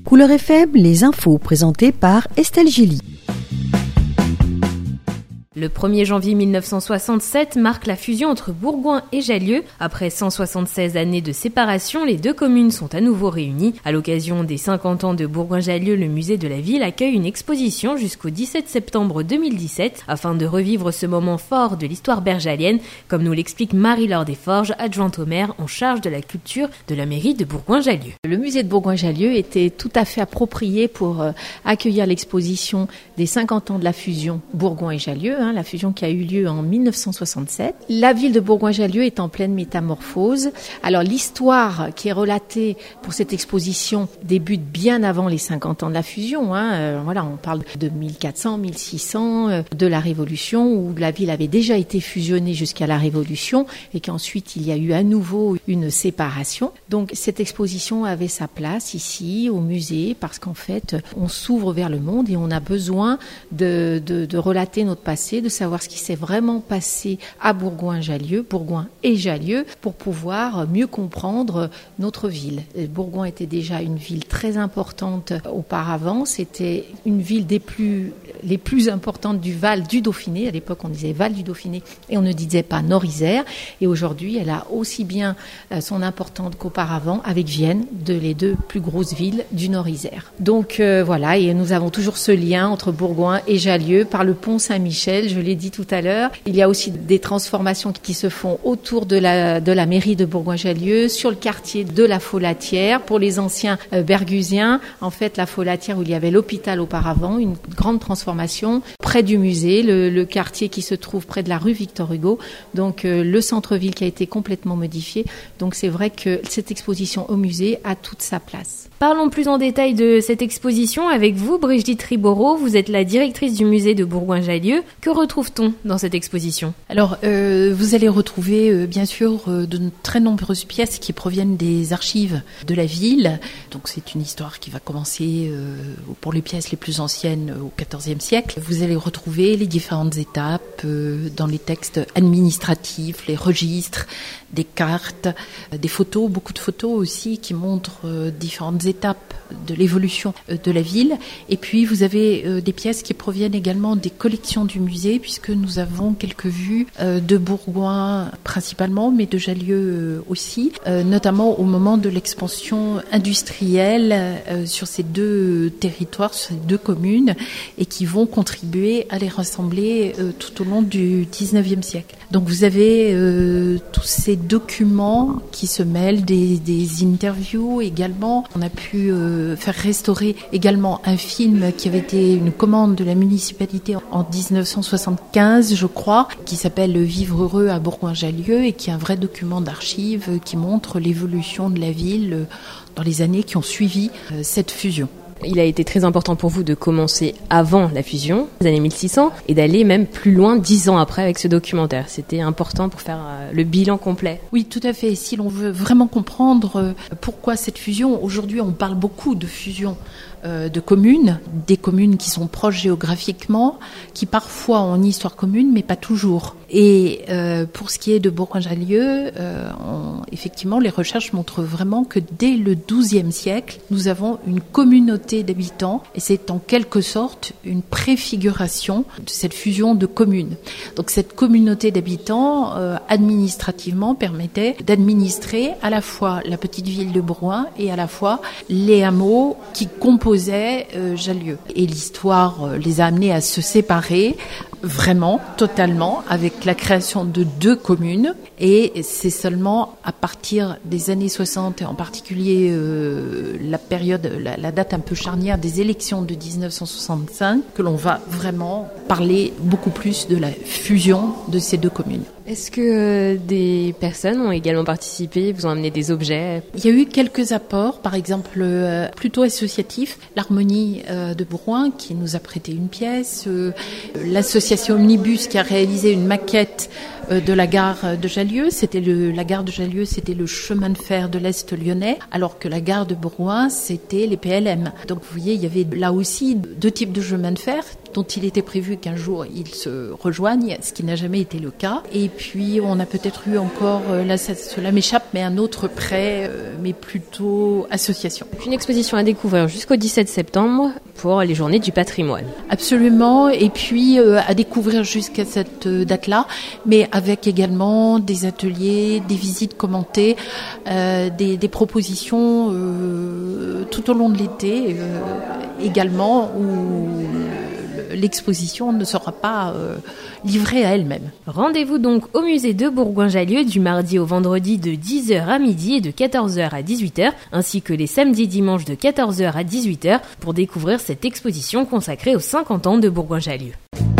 Couleur FM, les infos présentées par Estelle Gilly. Le 1er janvier 1967 marque la fusion entre Bourgoin et Jallieu. Après 176 années de séparation, les deux communes sont à nouveau réunies. À l'occasion des 50 ans de Bourgoin-Jallieu, le musée de la ville accueille une exposition jusqu'au 17 septembre 2017 afin de revivre ce moment fort de l'histoire bergalienne, comme nous l'explique Marie-Laure Desforges, adjointe au maire en charge de la culture de la mairie de Bourgoin-Jallieu. Le musée de Bourgoin-Jallieu était tout à fait approprié pour accueillir l'exposition des 50 ans de la fusion Bourgoin et Jallieu, la fusion qui a eu lieu en 1967. La ville de Bourgoin-Jallieu est en pleine métamorphose. Alors l'histoire qui est relatée pour cette exposition débute bien avant les 50 ans de la fusion. On parle de 1400, 1600, de la Révolution, où la ville avait déjà été fusionnée jusqu'à la Révolution et qu'ensuite il y a eu à nouveau une séparation. Donc cette exposition avait sa place ici au musée parce qu'en fait on s'ouvre vers le monde et on a besoin de relater notre passé, de savoir ce qui s'est vraiment passé à Bourgoin-Jallieu, Bourgoin et Jallieu, pour pouvoir mieux comprendre notre ville. Bourgoin était déjà une ville très importante auparavant. C'était une ville les plus importantes du Val du Dauphiné. À l'époque, on disait Val du Dauphiné et on ne disait pas Nord-Isère. Et aujourd'hui, elle a aussi bien son importance qu'auparavant avec Vienne, les deux plus grosses villes du Nord-Isère. Donc voilà, et nous avons toujours ce lien entre Bourgoin et Jallieu par le pont Saint-Michel, je l'ai dit tout à l'heure. Il y a aussi des transformations qui se font autour de la mairie de Bourgoin-Jallieu, sur le quartier de la Folatière. Pour les anciens bergusiens, en fait, la Folatière où il y avait l'hôpital auparavant, une grande transformation près du musée, le quartier qui se trouve près de la rue Victor Hugo. Donc le centre-ville qui a été complètement modifié. Donc c'est vrai que cette exposition au musée a toute sa place. Parlons plus en détail de cette exposition avec vous, Brigitte Riboreau. Vous êtes la directrice du musée de Bourgoin-Jallieu. Que retrouve-t-on dans cette exposition ? Alors, vous allez retrouver bien sûr de très nombreuses pièces qui proviennent des archives de la ville. Donc c'est une histoire qui va commencer pour les pièces les plus anciennes au XIVe siècle. Vous allez retrouver les différentes étapes dans les textes administratifs, les registres, des cartes, des photos, beaucoup de photos aussi qui montrent différentes étapes de l'évolution de la ville. Et puis vous avez des pièces qui proviennent également des collections du musée, puisque nous avons quelques vues de Bourgoin principalement, mais de Jallieu aussi, notamment au moment de l'expansion industrielle sur ces deux territoires, sur ces deux communes, et qui vont contribuer à les rassembler tout au long du XIXe siècle. Donc vous avez tous ces documents qui se mêlent, des interviews également. On a pu faire restaurer également un film qui avait été une commande de la municipalité en 1975, je crois, qui s'appelle Vivre heureux à Bourgoin-Jallieu et qui est un vrai document d'archives qui montre l'évolution de la ville dans les années qui ont suivi cette fusion. Il a été très important pour vous de commencer avant la fusion, les années 1600, et d'aller même plus loin 10 ans après avec ce documentaire. C'était important pour faire le bilan complet. Oui, tout à fait. Si l'on veut vraiment comprendre pourquoi cette fusion, aujourd'hui on parle beaucoup de fusion de communes, des communes qui sont proches géographiquement, qui parfois ont une histoire commune, mais pas toujours. Et pour ce qui est de Bourgoin-Jallieu, effectivement, les recherches montrent vraiment que dès le XIIe siècle, nous avons une communauté d'habitants, et c'est en quelque sorte une préfiguration de cette fusion de communes. Donc cette communauté d'habitants, administrativement, permettait d'administrer à la fois la petite ville de Bourgoin et à la fois les hameaux qui composaient Jallieu. Et l'histoire les a amenés à se séparer vraiment, totalement, avec la création de deux communes. Et c'est seulement à partir des années 60, et en particulier la période, la date un peu charnière des élections de 1965, que l'on va vraiment parler beaucoup plus de la fusion de ces deux communes. Est-ce que des personnes ont également participé, vous ont amené des objets ? Il y a eu quelques apports, par exemple plutôt associatifs. L'Harmonie de Bourgoin qui nous a prêté une pièce, l'association Omnibus qui a réalisé une maquette de la gare de Jallieu. La gare de Jallieu, c'était le chemin de fer de l'Est lyonnais, alors que la gare de Bourgoin, c'était les PLM. Donc vous voyez, il y avait là aussi deux types de chemins de fer. dont il était prévu qu'un jour ils se rejoignent, ce qui n'a jamais été le cas. Et puis on a peut-être eu encore, là cela m'échappe, mais un autre prêt, mais plutôt association. Une exposition à découvrir jusqu'au 17 septembre pour les Journées du patrimoine. Absolument, et puis à découvrir jusqu'à cette date-là, mais avec également des ateliers, des visites commentées, des propositions tout au long de l'été également, où l'exposition ne sera pas livrée à elle-même. Rendez-vous donc au musée de Bourgoin-Jallieu du mardi au vendredi de 10h à midi et de 14h à 18h, ainsi que les samedis et dimanches de 14h à 18h pour découvrir cette exposition consacrée aux 50 ans de Bourgoin-Jallieu.